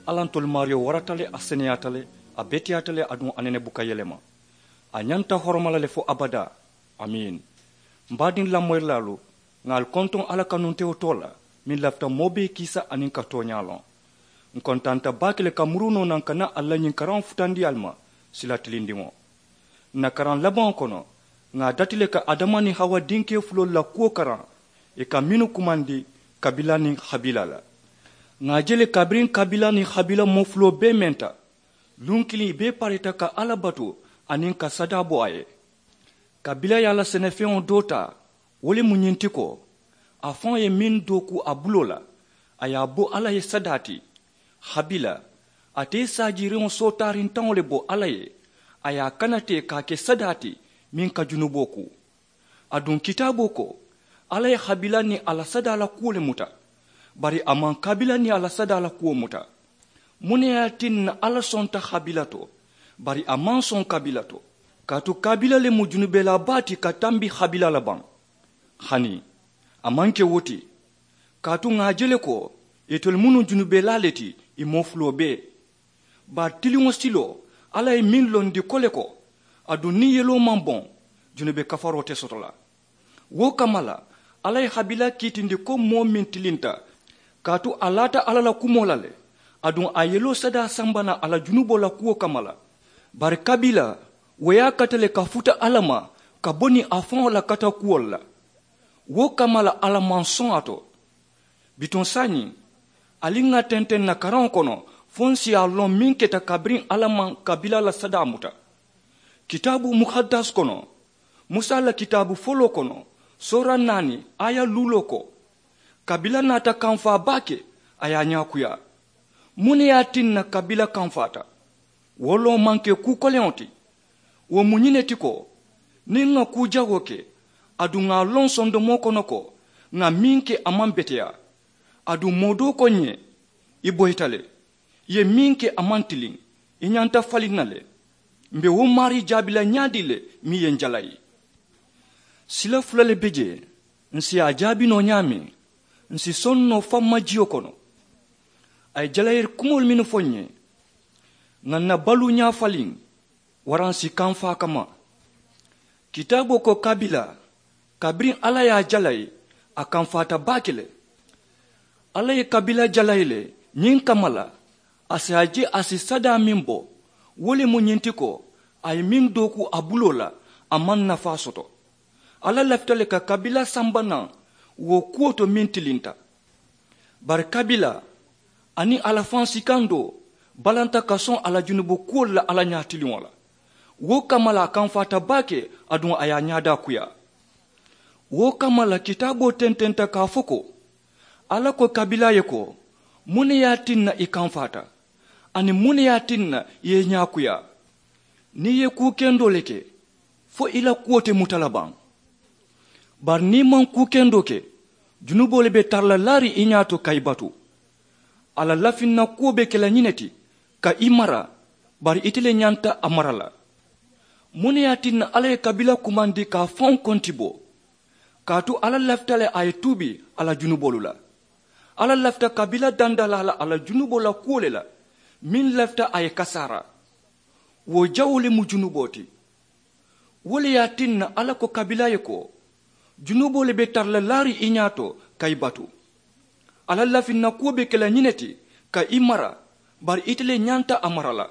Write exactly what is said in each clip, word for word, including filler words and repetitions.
alantol mario waratale a seneyatale a betiyatale adun anene buka yelema a nyanta horomala le fo abada amin mbadin lamoy lalu ngal konton ala kanunte otola min lafta mobe kisa anin ka tonyalon nkontanta bakile kamuruno nan kana alla nyin karan futandi alma sila tilindimo na karan laban kono nga datile ka adamani hawa dinke fulo la kuo karan e ka minu kumandi kabila ni habila la nga jele kabrin kabila ni habila mo fulo be menta lunkili be parita ka alabatu anin ka sadabo aye kabila yala senefeon dota wole munyinti ko afan ye min doku abulola aya bo ala ye sadati habila ate sajirin sotarin tanole bo ala ye aya kanate ka ke sadati min ka junuboku adun kitaboko ala ye habila ni ala sadala kuole muta bari aman kabila ni ala sadala kuo muta mune yatin na ala sonta habila to bari aman son kabila to katu kabila le mujunubela bati katambi habila laban hani amanke woti katu ngajele ko etol munu junubela leti imoflo be ba tilingo stilo ala e min londi kole ko adu ni yelo mambon junube kafaro te sotola wo kamala ala e habila kitindi ko mo min tilinta katu alata ala la kumolale adu ayelo sada sambana ala junubo la kuo kamala bar kabila waya katale kafuta alama kaboni afon la kata kuola wo kamala ala manson ato biton sani alinga tenten na karan kono fonsi alon minketa kabrin alaman kabila la sadamuta kitabu muhaddas kono musa la kitabu folo kono sora nani aya luloko kabila nata kanfa bake aya nyakuya mune yatin na kabila kanfata wolo manke ku koleonti wo munyineti ko ninga kujagoke adu nga lon sondo moko noko nga minke amambetea adu modo konye iboitale ye minke amantilin inyanta falinale mbe wo mari jabila nyadile mi yenjalai sila fulale beje nsi ajabi no nyame nsi sonno famma jiyo kono ay jalair kumol minu fonye nganna balu nya falin waransi kanfa kama kitabo ko kabila kabrin ala ya jalai akan fata bakile ala ye kabila jalaile nyin kamala asaji asisada mimbo wole munyintiko ay min doku abulola aman nafa soto ala laftale ka kabila sambana wo kuoto mintilinta bar kabila ani ala fansikando balanta kason ala junubu kuola ala nyatiliwola wo kamala kan fata bake adun aya nyada kuya wo kamala kitabo tententa ka foko ala ko kabila yeko mune yatinna ikan fata ani mune yatinna ye nyakuya ni ye ku kendo leke fo ila kuote mutalaban bar ni man ku kendo ke junubole be tarla lari inyato kaibatu ala lafinna kuobe kala nyineti ka imara bar itile nyanta amarala mune yatinna ala kabila kumandi ka fon kontibo katu ala laftale ay tubi ala junubolula ala lafta kabila dandala ala, ala junubola kuolela min lafta ay kasara wo jawle mu junuboti wole yatinna ala ko kabila yeko junubole be tarla lari inyato kay batu ala lafinna kuobe kala nyineti ka imara bar itile nyanta amarala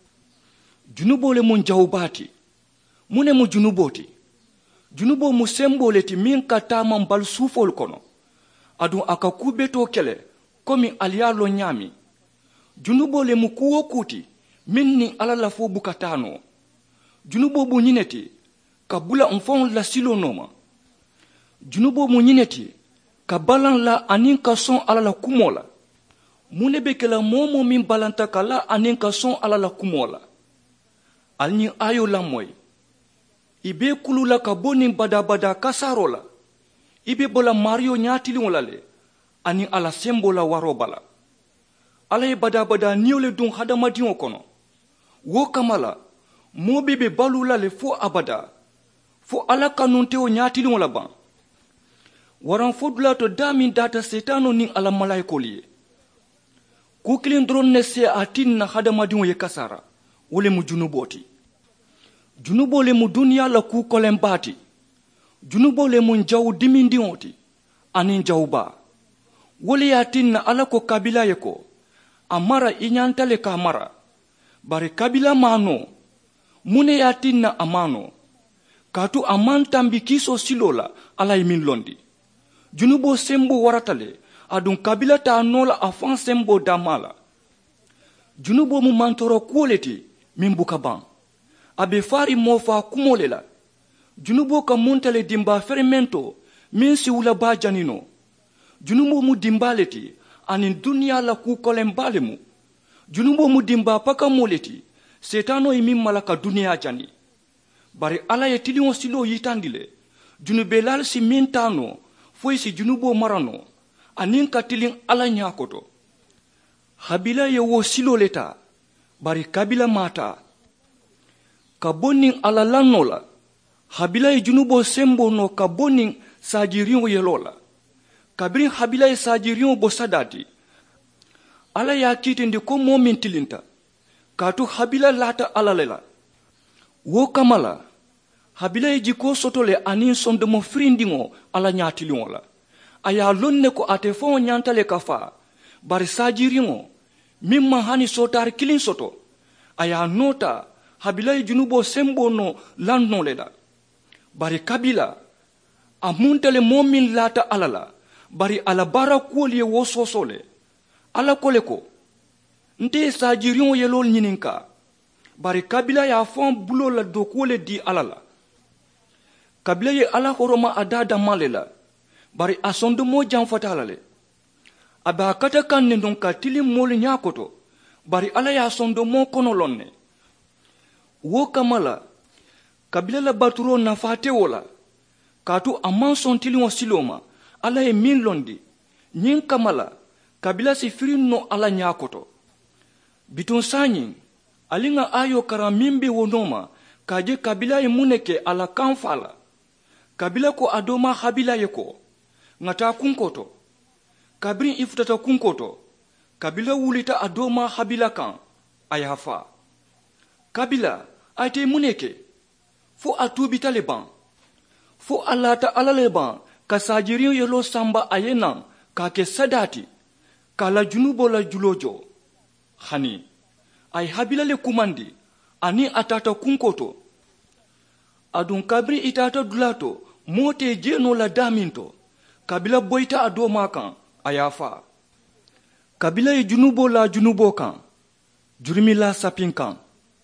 junubole mon jawbati mune mu junuboti junubo mu semboleti min ka tamam bal sufol kono adu aka kubeto kele komi aliyalo nyami junubo le mu kuwo kuti minni ala la fo bukatano junubo bu nyineti ka bula onfon la silo noma junubo mu nyineti ka balan la anin ka son ala la kumola munebe kala momo min balanta kala anin ka son ala la kumola alni ayo la moy ibe kulula ka boni bada bada kasarola ibe bola mario nyatili wolale ani ala sembola warobala ala e bada bada niole dun hadamadi okono wo kamala mobe be balula le fo abada fo ala kanunte o nyatili wolaban waran fodula to damin data setano ni ala malaikoliye ku kilin dron ne se atin na hadamadiŋo ye kasara wo le mu junuboo ti junuboo le mu duniya la ku kolen baati junuboo le mu jaw dimindiŋo ti aniŋ jawbaa wo le ye atin na ala ko kabila ye ko a mara i ɲanta le k'a mara bari kabila maano mun ne ye atin na a maano kaatu a man tanbi kiiso silo la ala ye min londi junuboo sembo warata le adun kabila ta nola afan sembo damala junubo mu mantoro kuoleti min buka ban abe fari mofa kumole la junubo ka muntale dimba fermento min si wula ba janino junubo mu dimbaleti anin dunya la ku kolen balemu junubo mu dimba paka moleti setano e min malaka dunya jani bari ala ye tilio silo yitandile junube lal si mintano foi si junubo marano anin katilin ala nyakoto habila ye wo silo leta bari kabila mata kabonin ala lanola habila ye junubo sembo no kabonin sajiriyo yelola kabrin habila ye sajiriyo bo sadati ala ya kitindi ko momin tilinta katu habila lata ala lela wo kamala habila ye jiko sotole anin sondemo frindingo ala nyatilingo la aya lonne ko ate fo nyantale kafa bari sajiriŋo mimma hani sotar kilin soto aya nota habila junubo sembo no lanno le la bari kabila amuntale momin lata alala bari ala bara kuoli wo sosole ala kole ko nte sajiriŋo yelol nyininka bari kabila ya fon bulo la do kuole di alala kabila ye ala horoma adada malela bari asondo mo janfatala le aba kata kanne don ka tili mol nyakoto bari ala ya sondo mo kono lonne wo kamala kabila la baturo na fate wola katu amman son tili wo siloma ala e min londi nyin kamala kabila si firinno ala nyakoto bitun sanyi alinga ayo kara mimbi wonoma kaje kabila e muneke ala kanfala kabila ko adoma habila yeko ngata kunkoto kabrin ifutata kunkoto kabila wulita adoma habila kan ayafa kabila ate muneke fo atubi taliban fo alata alaleban kasajiriyo yelo samba ayena kake sadati kala junubo la julojo hani ay habila le kumandi ani atata kunkoto adun kabri itata dulato mote jeno la daminto kabila boita adoma kan ayafa kabila ye junubo la junubo kan jurimi la sapin kan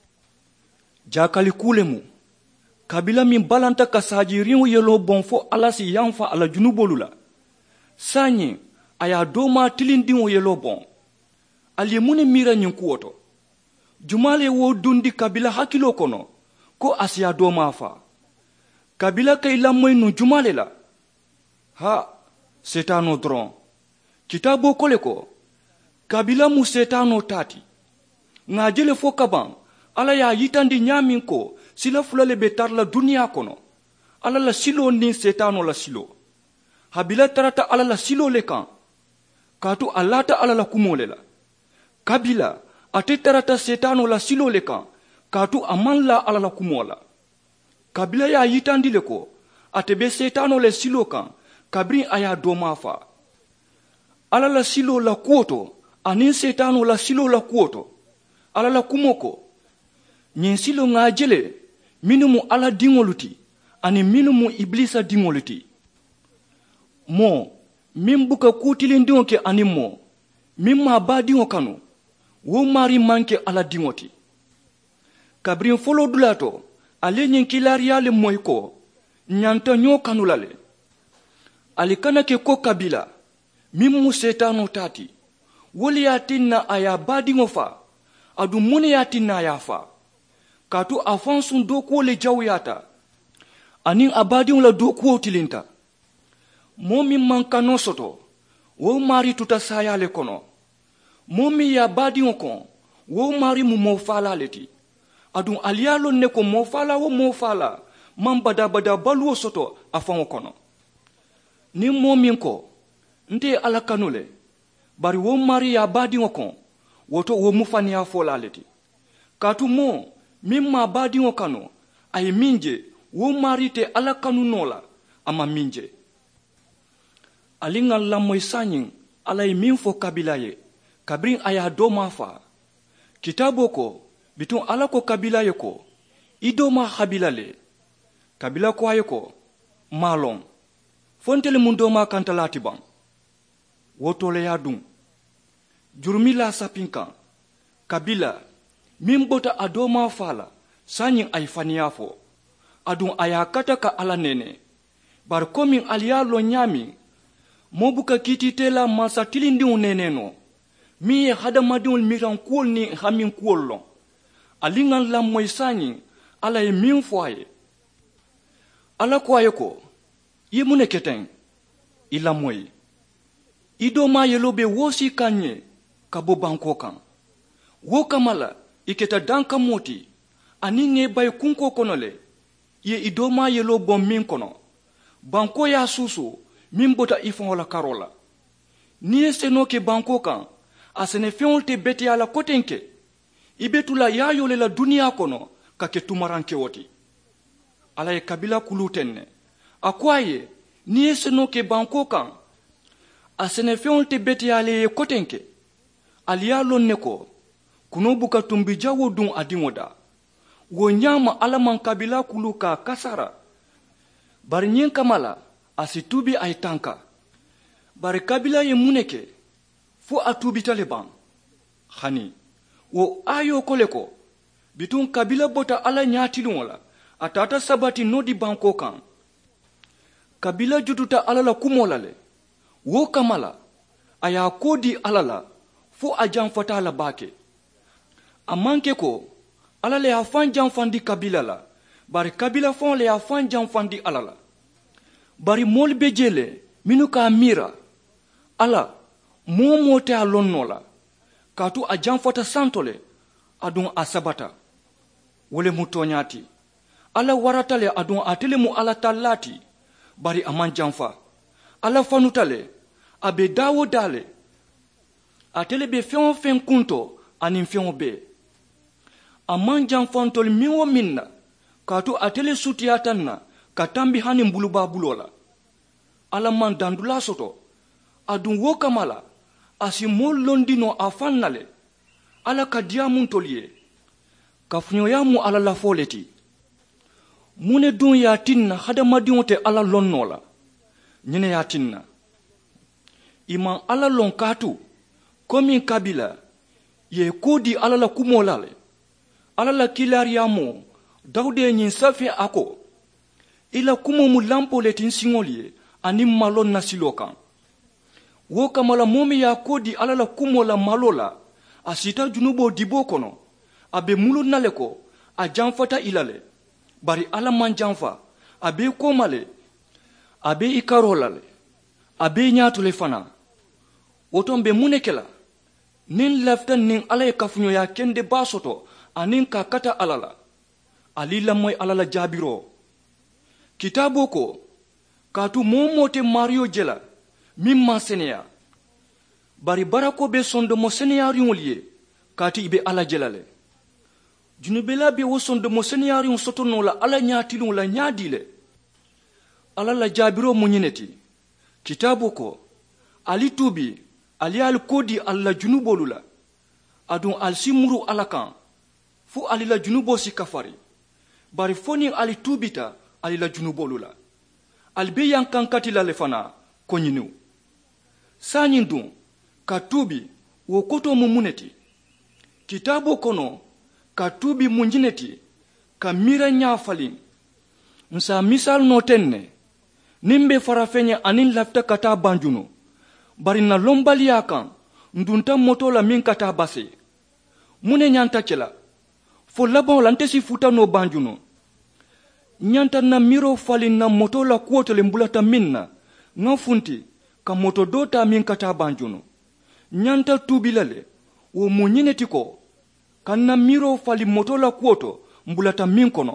jakali kulemu kabila min balanta kasajiriyo yelo bonfo alasi yanfa ala junubo lula sanyi aya doma tilindinwo yelo bon ali mune mira nyin kuoto jumale wo dundi kabila hakilo kono ko asiya doma fa kabila kay lamoy no jumale la ha setano dron kitabo kole ko kabila mu setano tati ngajele fo kaban ala ya yitandi nyamin ko sila fulale betar la dunia kono ala la silo ni setano la silo habila tarata ala la silo le kan katu alata ala la kumole la kabila ate tarata setano la silo le kan katu amanla ala la kumola kabila ya yitandi le ko ate be setano le silo kan kabrin aya doma fa ala la silo la kuoto anin setano la silo la kuoto ala la kumoko nyin silo ngajele minumu ala dingoluti ani minumu iblisa dingoluti mo mimbuka kutilin dingoke ani mo mimma ba dingo kanu wo mari manke ala dingoti kabrin folo dulato ale nyin kilariale moyko nyanta nyo kanulale alikana ke ko kabila mimu setano tati woli yatinna aya badingo fa adu mune yatinna ya fa katu afansun doko le jawyata anin abadingo la doko tilinta momi mankano soto wo mari tuta sayale kono momi ya badingo kon wo mari mu mofala leti adu alialo ne ko mofala wo mofala mambada bada baluo soto afan kono ni momin ko nte ala kanule bari wo mari ya badi ngoko woto wo mu faniya fola leti katu mo min ma badiŋo kano a ye min je wo marite ala kanu nola ama min je aliŋa lamoyi sañiŋ ala ye min fo kabila ye kabiriŋ a ye a doma fa kitabo ko bitun ala ko kabila ye ko i doma habila le kabila ko a ye ko malon fontele mun doma kantalati ban woto le ya dun jurumi la sapin kan kabila min bota a doma fala sañiŋ a ye faniya fo adun a ye a kata ka ala nene bari komin ali ye a lon ɲaamiŋ moo buka kiitite la mansa tilindiŋo nene no miŋ ye hadamadiŋolu miran kuwolu niŋ hamin kuwolu loŋ aliŋa lamoyi sañiŋ ala ye min fo a ye ala ko a ye ko i ye mu ne keteŋ i lamoyi i doma yelo be woosi kaŋ ye ka bo banko kaŋ wo kama la i keta dankamo ti aniŋ ŋa i bayi kunko kono le i ye i doma yelo boŋ miŋ kono banko ye a suusu miŋ bota i faŋo la karo la niŋ ye senoo ke banko kaŋ a senefeŋolu te beteya la koteŋ ke i be tula ye a yo le la duniyaa kono ka ke tumarankewo ti ala ye kabila kulu teŋ ne a ko a ye niŋ ye senoo ke banko kaŋ a senefeŋolu te beteya le ye koteŋ ke ali ye a loŋ ne ko kuno buka tumbi jawo duŋ a diŋo da wo ɲaama ala maŋ kabila kulu ka kasara bari ñiŋ kama la a si tuubi a ye tanka bari kabila ye mu ne ke fo a tuubita le baŋ hani wo ayo ko le ko bitun kabila bota ala ɲaatiliŋo la a tata sabati no di banko kaŋ kabila jututa ala la kumo la le wo kama la a ye a koo di ala la fo a janfata la baake a maŋ ke ko ala le ye a faŋ janfandi kabila la bari kabila faŋo le ye a faŋ janfandi ala la bari moolu be je le minnu ka miira ala moo moo te a loŋ no la kaatu a janfata santo le aduŋ a sabata wo le mu tooñaati ala warata le aduŋ ate le mu ala tallaati bari a maŋ janfa ala fanuta le a be daawo daa le ate le be feŋo feŋ kunto aniŋ feŋo bee a maŋ janfantolu miŋ wo miŋ na kaatu ate le sutiyaata na ka tambi haniŋ bulubaa buloo la ala maŋ dandula soto aduŋ wo kama la a si moolu londi no a faŋ na le ala ka diya muŋ tolu ye kafuɲoya mu ala lafoo le ti mu ne duŋ ye a tinna hadamadiŋo te ala loŋ no la ñine ye a tinna i maŋ ala loŋ kaatu komiŋ kabila ye koo di ala la kumoo la le ala la kilaariyamoo dawuda ye ñiŋ safe a ko i la kumo mu lampo le ti nsiŋolu ye aniŋ malo nasiloo kaŋ wo kama la moo miŋ ye a koo di ala la kumo la malo la a sita junuboo diboo kono a be mulun na le ko a janfata i la le bari ala maŋ janfa a be i kooma le a be i karoo la le a be i ɲaato le fanaŋ woton be mu ne ke la niŋ lafita niŋ ala ye kafuɲoya kende baa soto aniŋ ka kata ala la ali lamoyi ala la jaabiroo kitaaboo ko kaatu moo moo te maario je la miŋ maŋ seneya bari barako be sondomo seneyaariŋolu ye kaatu i be ala je la le junubela be wo sondomo seneyaariŋo sotonoo la ala ɲaatiliŋo la ɲaadi le ala la jaabiroo mu ɲine ti kitaaboo ko ali tuubi ali ye ali koo di ali la junuboolu la aduŋ ali si muru ala kaŋ fo ali la junuboo si kafari bari fo niŋ ali tuubita ali la junuboolu la ali be yankankati la le fana koɲiniw saañiŋ duŋ ka tuubi wo koto mu mu ne ti kitaaboo kono ka tuubi mu ɲine ti ka miira ɲaa faliŋ nsa misaalu noo teŋ ne niŋ be farafeŋe aniŋ lafita ka taa banjunu bari na lonbaliyaa kaŋ ndunta moto la miŋ ka taa base mu ne ɲanta ke la fo labaŋo la nte si futa noo banjunu ɲanta na miiro faliŋ na moto la kuwo to le mbulata miŋ na ŋa funti ka moto doo taa miŋ ka taa banjunu ɲanta tuubi la le wo mu ɲine ti ko ka na miiro fali moto la kuwo to mbulata miŋ kono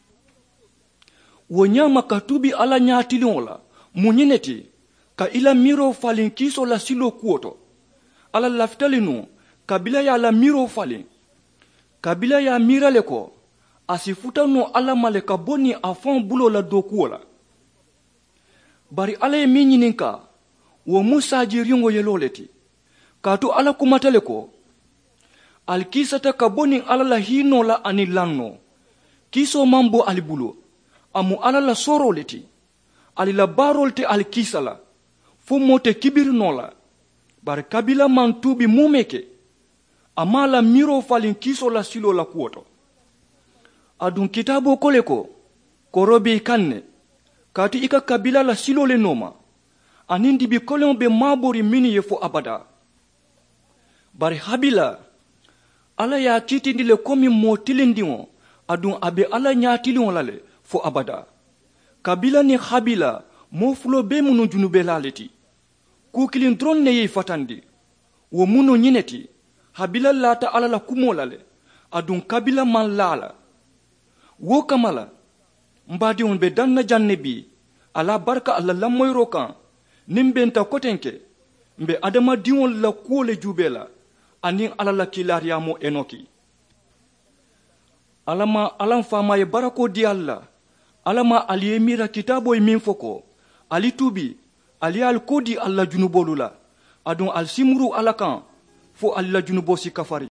wo ɲaama ka tuubi ala ɲaatiliŋo la mu ɲine ti ka i la miiro faliŋ kiiso la siloo kuwo to ala lafitali nu ka kabila y'a la miiro falen kabila y'a miira le ko a si futa no ala ma le ka bɔ ni a fɛnw bulo la dokuo la bari ala ye min ɲinin ka wo mu sajiriŋo yeloo le ti k'a to ala kumata le ko ali kiisata ka bɔ ni ala la hiinoo la ani lanno kiisoo man bɔ ali bulo a mu ala la sooroo le ti ali la baarolu te ali kiisa la fo moo te kibirinoo la bari kabila man tuubi muume ke a maa la miiroo falin kiisoo la siloo la kuwo to adun kitaaboo ko le ko koro be i kaŋ ne kaatu i ka kabila la siloo le nooma aniŋ dibi koleŋo be maabori minnu ye fo abada bari habila ala ye a kiitindi le komi moo tilindiŋo adun a be ala ɲaatiliŋo la le fo abada kabila ni habila moo fulo bee minnu junubelaa le ti kuu kiliŋ doroŋ ne ye i fatandi wo munnu ɲine ti habila laata ala la kumoo la le adun kabila maŋ laa la wo kama la nbaadiŋolu be daŋ na jaŋ ne bi ala barika alla lamoyiro kaŋ niŋ benta koteŋ ke mbe adamadiŋolu la kuwo le juubee la aniŋ ala la kilaariyamo enoki ala ma alaŋ faama ye barako di ali la ala ma ali ye miira kitaaboo ye miŋ fo ko ali tuubi ali ye ali ko di ali la junuboolu la aduŋ ali si muru ala kaŋ fo ali la junuboo si kafari